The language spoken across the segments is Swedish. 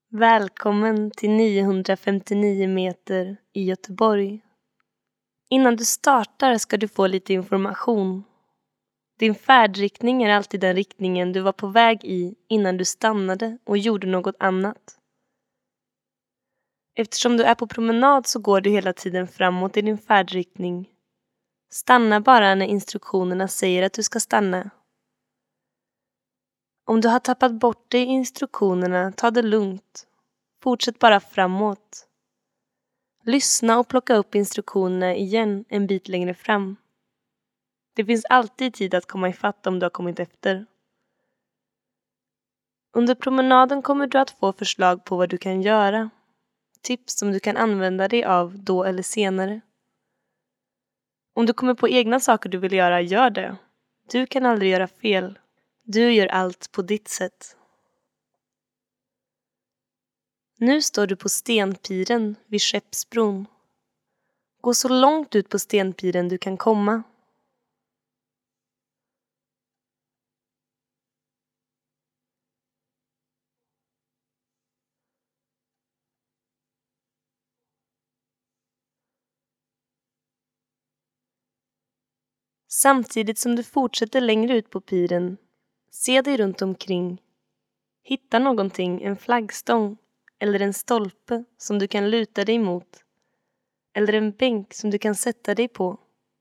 Välkommen till 959 meter i Göteborg. Innan du startar ska du få lite information. Din färdriktning är alltid den riktningen du var på väg i innan du stannade och gjorde något annat. Eftersom du är på promenad så går du hela tiden framåt i din färdriktning. Stanna bara när instruktionerna säger att du ska stanna. Om du har tappat bort dig i instruktionerna, ta det lugnt. Fortsätt bara framåt. Lyssna och plocka upp instruktionerna igen en bit längre fram. Det finns alltid tid att komma ifatt om du har kommit efter. Under promenaden kommer du att få förslag på vad du kan göra. Tips som du kan använda dig av då eller senare. Om du kommer på egna saker du vill göra, gör det. Du kan aldrig göra fel. Du gör allt på ditt sätt. Nu står du på stenpiren vid Skeppsbron. Gå så långt ut på stenpiren du kan komma. Samtidigt som du fortsätter längre ut på piren, se dig runt omkring. Hitta någonting, en flaggstång eller en stolpe som du kan luta dig mot. Eller en bänk som du kan sätta dig på.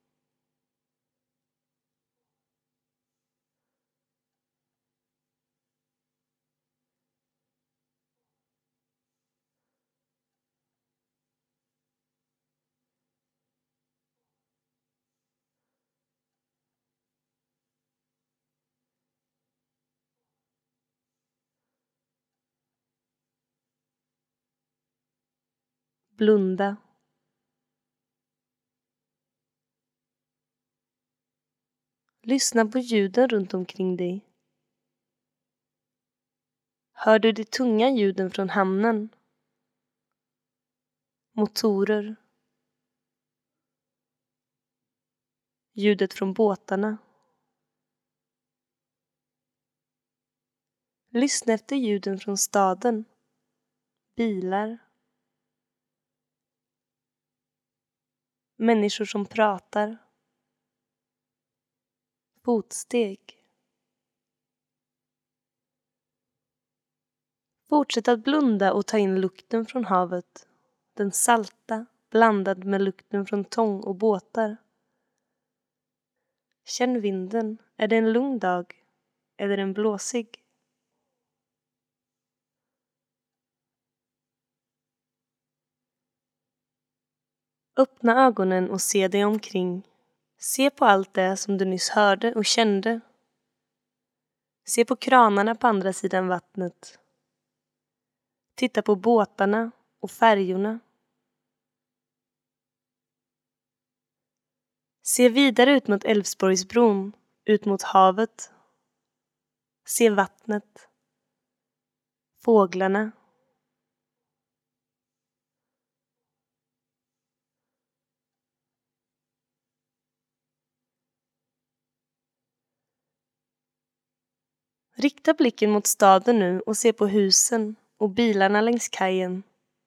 Blunda. Lyssna på ljuden runt omkring dig. Hör du de tunga ljuden från hamnen? Motorer. Ljudet från båtarna. Lyssna efter ljuden från staden. Bilar. Människor som pratar. Fotsteg. Fortsätt att blunda och ta in lukten från havet. Den salta, blandad med lukten från tång och båtar. Känn vinden. Är det en lugn dag? Eller en blåsig? Öppna ögonen och se dig omkring. Se på allt det som du nyss hörde och kände. Se på kranarna på andra sidan vattnet. Titta på båtarna och färjorna. Se vidare ut mot Älvsborgsbron, ut mot havet. Se vattnet. Fåglarna. Rikta blicken mot staden nu och se på husen och bilarna längs kajen.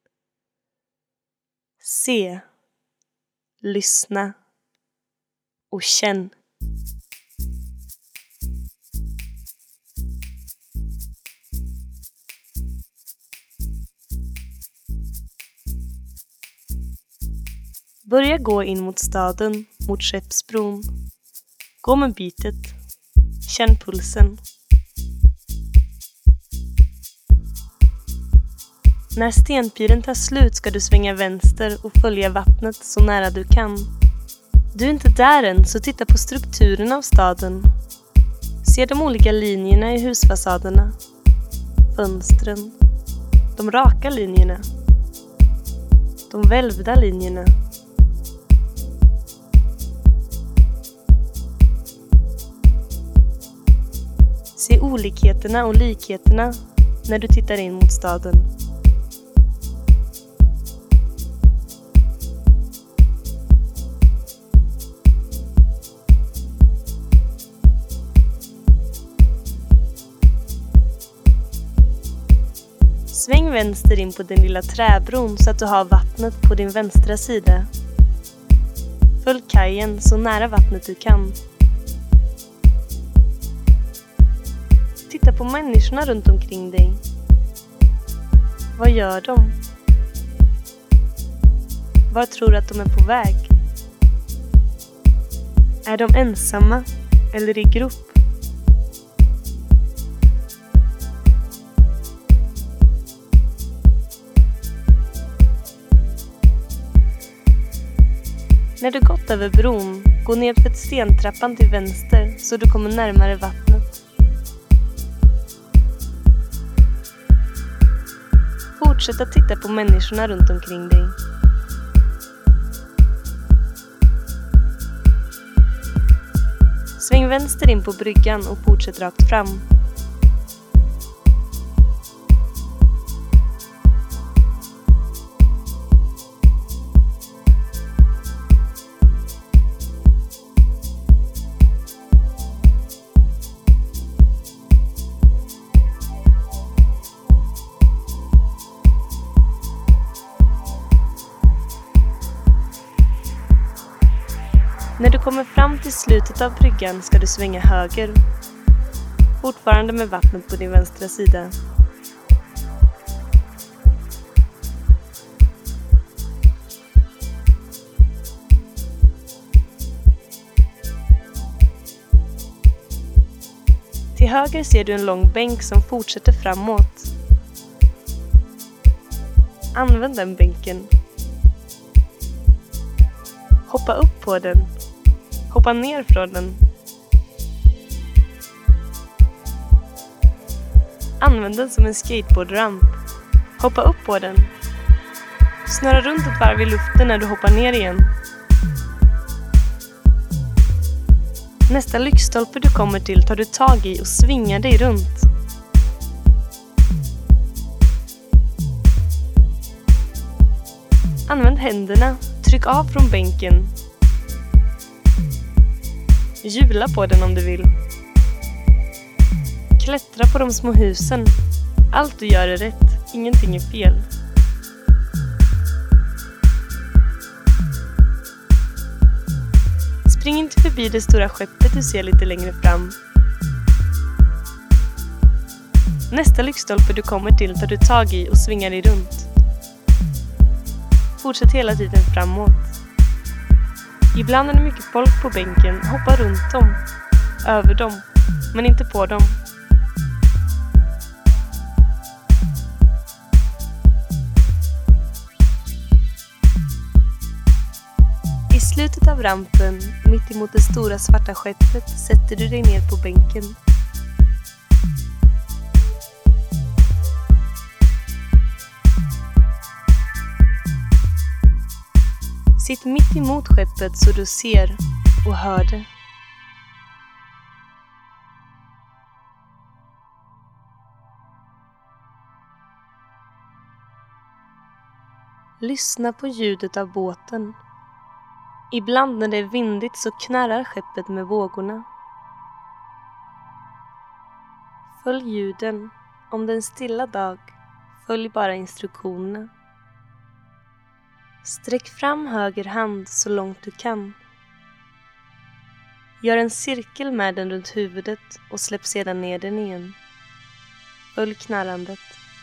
Se, lyssna och känn. Börja gå in mot staden, mot Skeppsbron. Gå med bytet. Känn pulsen. När stenpiren tar slut ska du svänga vänster och följa vattnet så nära du kan. Du är inte där än, så titta på strukturen av staden. Se de olika linjerna i husfasaderna. Fönstren. De raka linjerna. De välvda linjerna. Se olikheterna och likheterna när du tittar in mot staden. Sväng vänster in på den lilla träbron så att du har vattnet på din vänstra sida. Följ kajen så nära vattnet du kan. Titta på människorna runt omkring dig. Vad gör de? Var tror du att de är på väg? Är de ensamma eller i grupp? När du gått över bron, gå ner för stentrappan till vänster så du kommer närmare vattnet. Fortsätt att titta på människorna runt omkring dig. Sväng vänster in på bryggan och fortsätt rakt fram. När du kommer fram till slutet av bryggan ska du svänga höger, fortfarande med vattnet på din vänstra sida. Till höger ser du en lång bänk som fortsätter framåt. Använd den bänken. Hoppa upp på den. Hoppa ner från den. Använd den som en skateboardramp. Hoppa upp på den. Snurra runt ett varv i luften när du hoppar ner igen. Nästa lyktstolpe du kommer till tar du tag i och svingar dig runt. Använd händerna. Tryck av från bänken. Hjula på den om du vill. Klättra på de små husen. Allt du gör är rätt. Ingenting är fel. Spring inte förbi det stora skeppet du ser lite längre fram. Nästa lyktstolpe du kommer till tar du tag i och svingar dig runt. Fortsätt hela tiden framåt. Ibland är det mycket folk på bänken. Hoppa runt dem. Över dem. Men inte på dem. I slutet av rampen, mitt emot det stora svarta skeppet, sätter du dig ner på bänken. Sitt mitt emot skeppet så du ser och hör det. Lyssna på ljudet av båten. Ibland när det är vindigt så knarrar skeppet med vågorna. Följ ljuden. Om det är en stilla dag, följ bara instruktionerna. Sträck fram höger hand så långt du kan. Gör en cirkel med den runt huvudet och släpp sedan ner den igen. Följ knarrandet.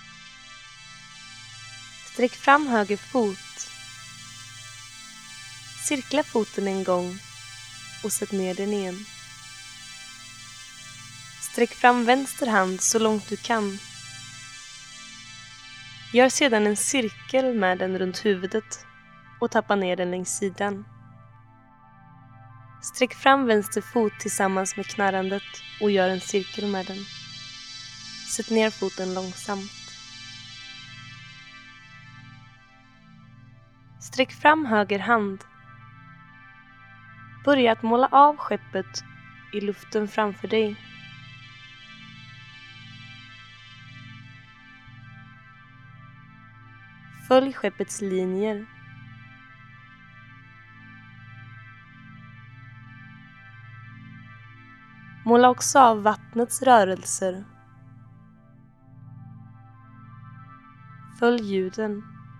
Sträck fram höger fot. Cirkla foten en gång och sätt ner den igen. Sträck fram vänster hand så långt du kan. Gör sedan en cirkel med den runt huvudet och tappa ner den längs sidan. Sträck fram vänster fot tillsammans med knarrandet och gör en cirkel med den. Sätt ner foten långsamt. Sträck fram höger hand. Börja att måla av skeppet i luften framför dig. Följ skeppets linjer. Måla också av vattnets rörelser. Följ ljuden.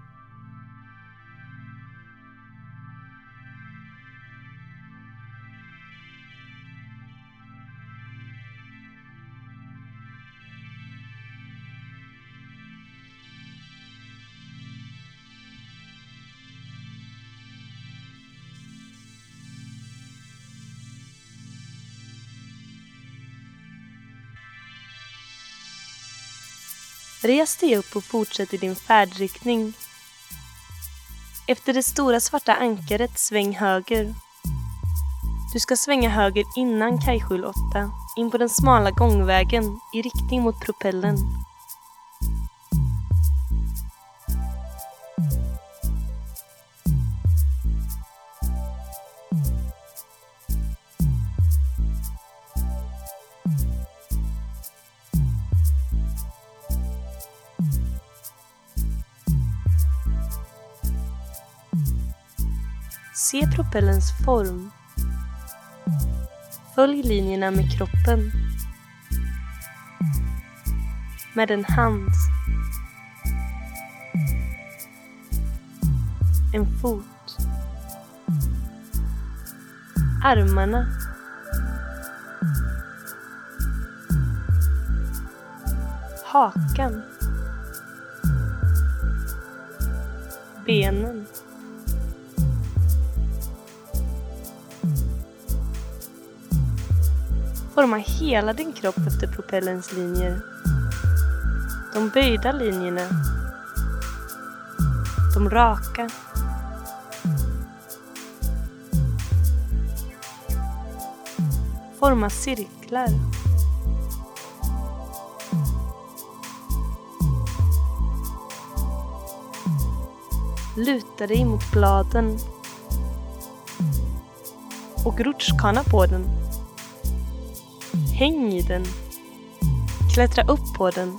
Res dig upp och fortsätt i din färdriktning. Efter det stora svarta ankaret sväng höger. Du ska svänga höger innan kajskjul 8, in på den smala gångvägen i riktning mot propellen. Se propellens form. Följ linjerna med kroppen. Med en hand. En fot. Armarna. Hakan. Benen. Forma hela din kropp efter propellens linjer. De böjda linjerna. De raka. Forma cirklar. Luta dig mot bladen. Och rutschkana på den. Häng i den. Klättra upp på den.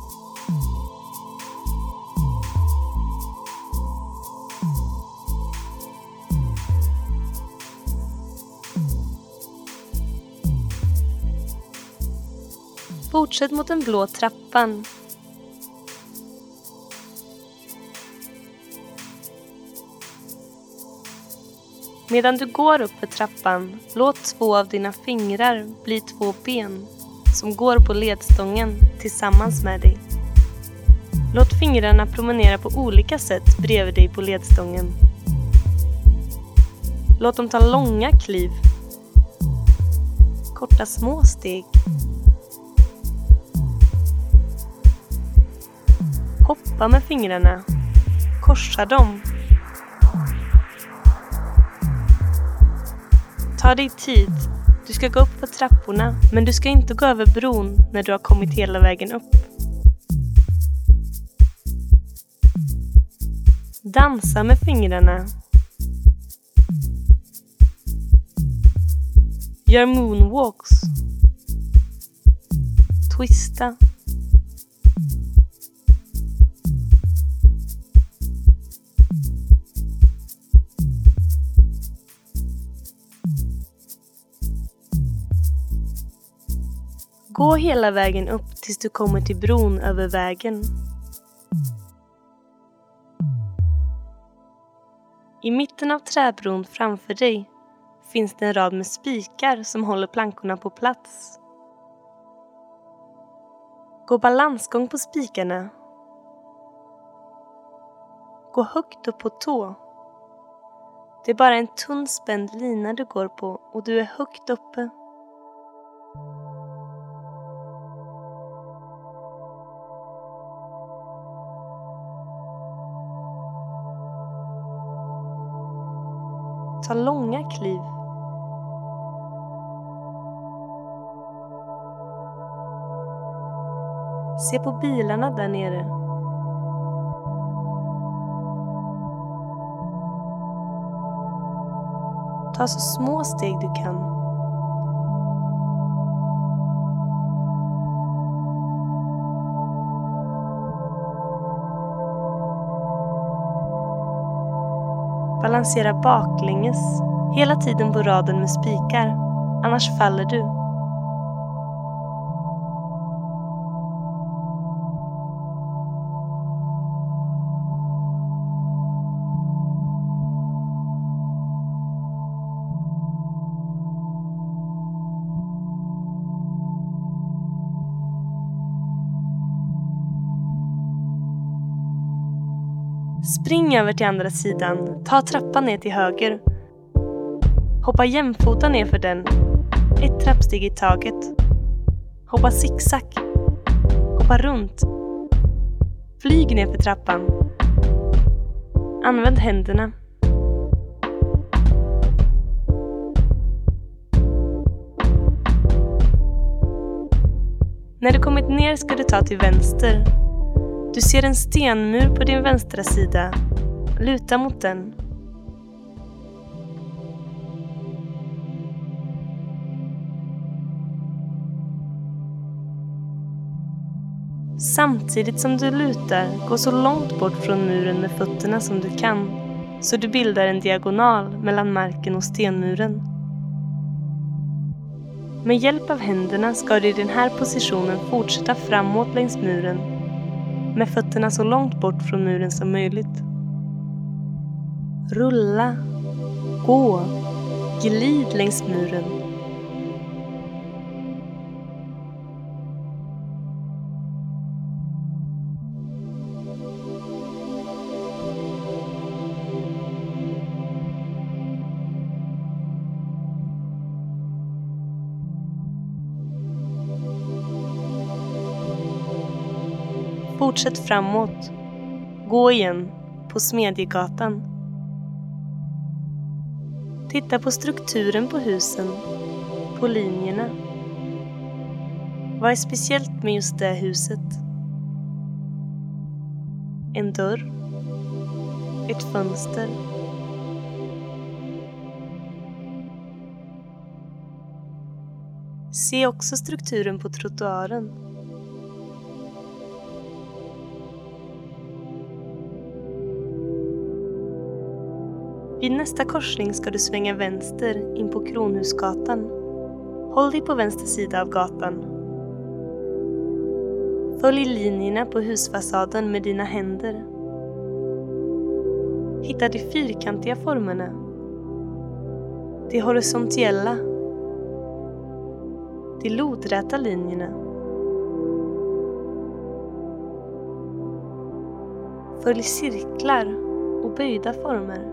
Fortsätt mot den blå trappan. Medan du går upp för trappan, låt 2 av dina fingrar bli 2 ben som går på ledstången tillsammans med dig. Låt fingrarna promenera på olika sätt bredvid dig på ledstången. Låt dem ta långa kliv. Korta små steg. Hoppa med fingrarna. Korsa dem. Ta dig tid. Du ska gå upp på trapporna, men du ska inte gå över bron när du har kommit hela vägen upp. Dansa med fingrarna. Gör moonwalks. Twista. Gå hela vägen upp tills du kommer till bron över vägen. I mitten av träbron framför dig finns det en rad med spikar som håller plankorna på plats. Gå balansgång på spikarna. Gå högt upp på tå. Det är bara en tunn spänd lina du går på och du är högt uppe. Ta långa kliv. Se på bilarna där nere. Ta så små steg du kan. Balansera baklänges hela tiden på raden med spikar, annars faller du. Spring över till andra sidan, ta trappan ner till höger. Hoppa jämfota ner för den, ett trappsteg i taget. Hoppa zigzag. Hoppa runt. Flyg ner för trappan. Använd händerna. När du kommit ner ska du ta till vänster. Du ser en stenmur på din vänstra sida. Luta mot den. Samtidigt som du lutar, gå så långt bort från muren med fötterna som du kan, så du bildar en diagonal mellan marken och stenmuren. Med hjälp av händerna ska du i den här positionen fortsätta framåt längs muren, med fötterna så långt bort från muren som möjligt. Rulla, gå, glid längs muren. Fortsätt framåt. Gå igen på Smedjegatan. Titta på strukturen på husen, på linjerna. Vad är speciellt med just det huset? En dörr, ett fönster. Se också strukturen på trottoaren. Vid nästa korsning ska du svänga vänster in på Kronhusgatan. Håll dig på vänster sida av gatan. Följ linjerna på husfasaden med dina händer. Hitta de fyrkantiga formerna. De horisontella. De lodräta linjerna. Följ cirklar och böjda former.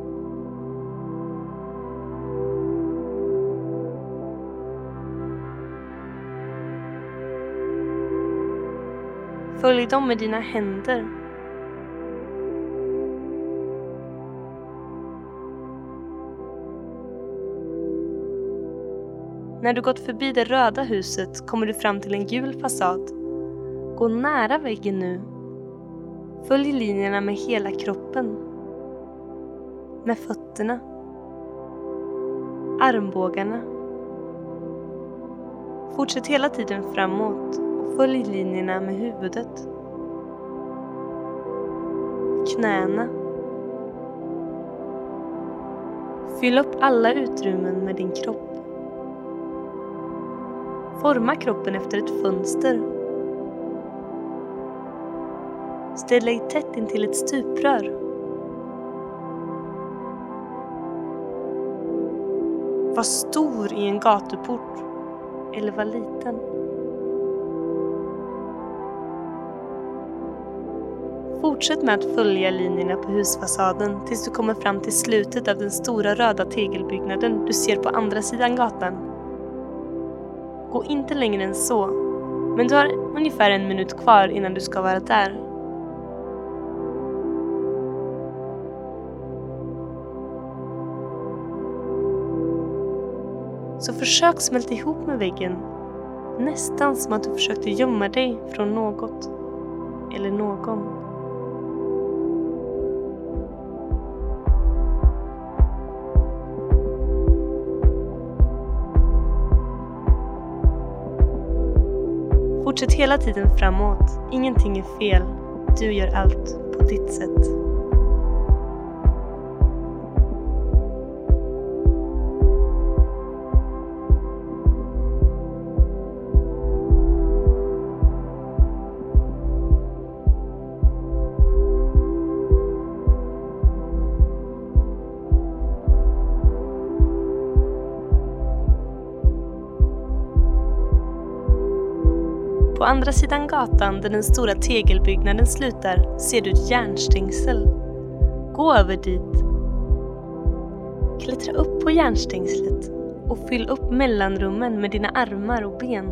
Följ dem med dina händer. När du gått förbi det röda huset kommer du fram till en gul fasad. Gå nära väggen nu. Följ linjerna med hela kroppen. Med fötterna. Armbågarna. Fortsätt hela tiden framåt. Följ linjerna med huvudet. Knäna. Fyll upp alla utrymmen med din kropp. Forma kroppen efter ett fönster. Ställ dig tätt in till ett stuprör. Var stor i en gatuport eller var liten. Fortsätt med att följa linjerna på husfasaden tills du kommer fram till slutet av den stora röda tegelbyggnaden du ser på andra sidan gatan. Gå inte längre än så, men du har ungefär 1 minut kvar innan du ska vara där. Så försök smälta ihop med väggen, nästan som att du försökte gömma dig från något eller någon. Fortsätt hela tiden framåt. Ingenting är fel. Du gör allt på ditt sätt. På andra sidan gatan där den stora tegelbyggnaden slutar ser du ett järnstängsel. Gå över dit. Klättra upp på järnstängslet och fyll upp mellanrummen med dina armar och ben.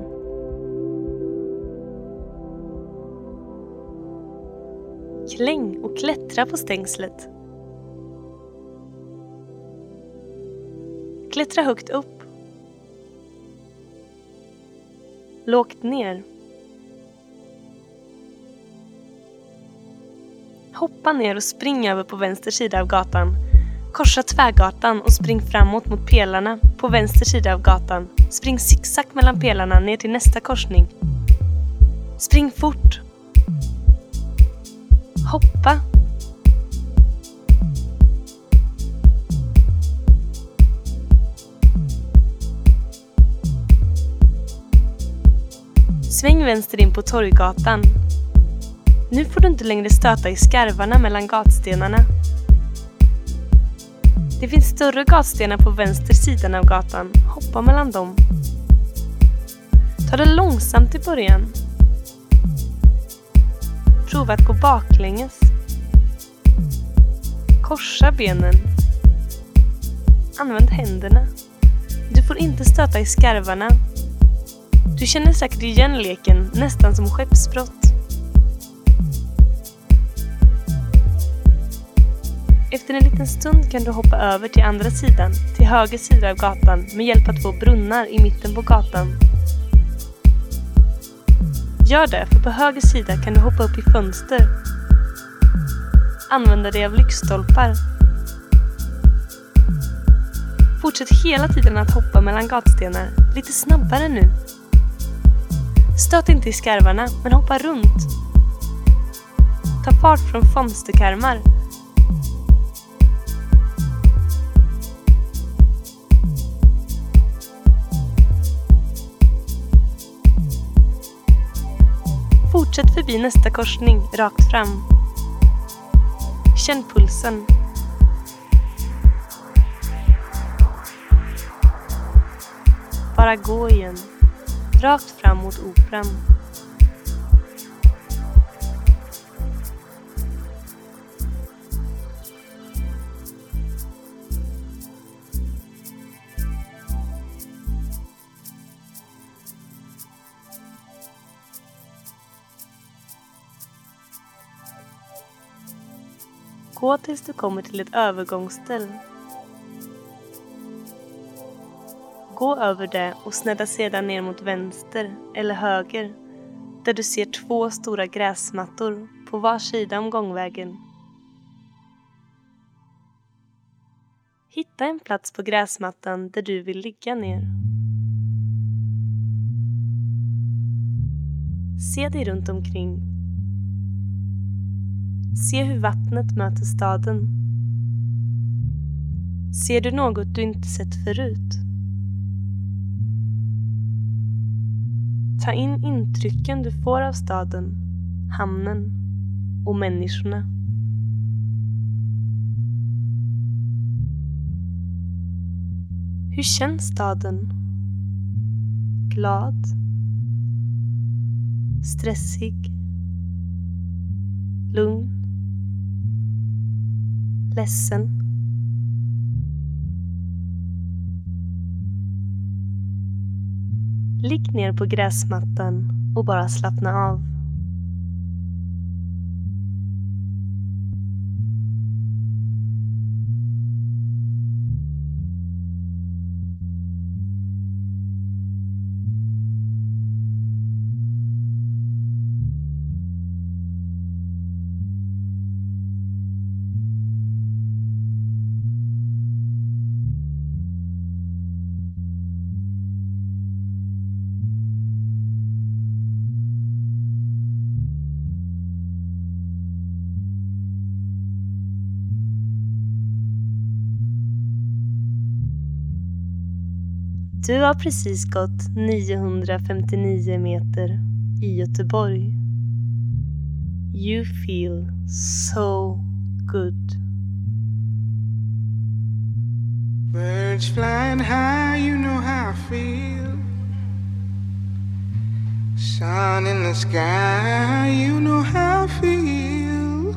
Kläng och klättra på stängslet. Klättra högt upp. Lågt ner. Hoppa ner och spring över på vänster sida av gatan. Korsa tvärgatan och spring framåt mot pelarna på vänster sida av gatan. Spring zigzag mellan pelarna ner till nästa korsning. Spring fort. Hoppa. Sväng vänster in på Torggatan. Nu får du inte längre stöta i skarvarna mellan gatstenarna. Det finns större gatstenar på vänster sidan av gatan. Hoppa mellan dem. Ta det långsamt i början. Prova att gå baklänges. Korsa benen. Använd händerna. Du får inte stöta i skarvarna. Du känner säkert igen leken, nästan som skeppsbrott. Efter en liten stund kan du hoppa över till andra sidan, till höger sida av gatan med hjälp av 2 brunnar i mitten på gatan. Gör det, för på höger sida kan du hoppa upp i fönster. Använda dig av lyktstolpar. Fortsätt hela tiden att hoppa mellan gatstenar, lite snabbare nu. Stöt inte i skarvarna, men hoppa runt. Ta fart från fönsterkarmar. Fortsätt förbi nästa korsning, rakt fram. Känn pulsen. Bara gå igen. Rakt fram mot Operan. Gå tills du kommer till ett övergångsställe. Gå över det och snedda sedan ner mot vänster eller höger där du ser 2 stora gräsmattor på var sida om gångvägen. Hitta en plats på gräsmattan där du vill ligga ner. Se dig runt omkring. Se hur vattnet möter staden. Ser du något du inte sett förut? Ta in intrycken du får av staden, hamnen och människorna. Hur känns staden? Glad? Stressig? Lugn? Ledsen? Ligg ner på gräsmattan och bara slappna av. Du har precis gått 959 meter i Göteborg. You feel so good. Birds flying high, you know how I feel. Sun in the sky, you know how I feel.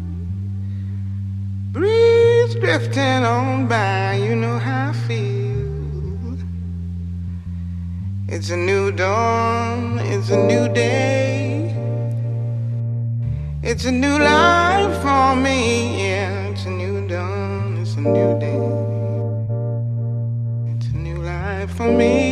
Breeze drifting on by, you know how I feel. It's a new dawn, it's a new day. It's a new life for me, yeah. It's a new dawn, it's a new day. It's a new life for me.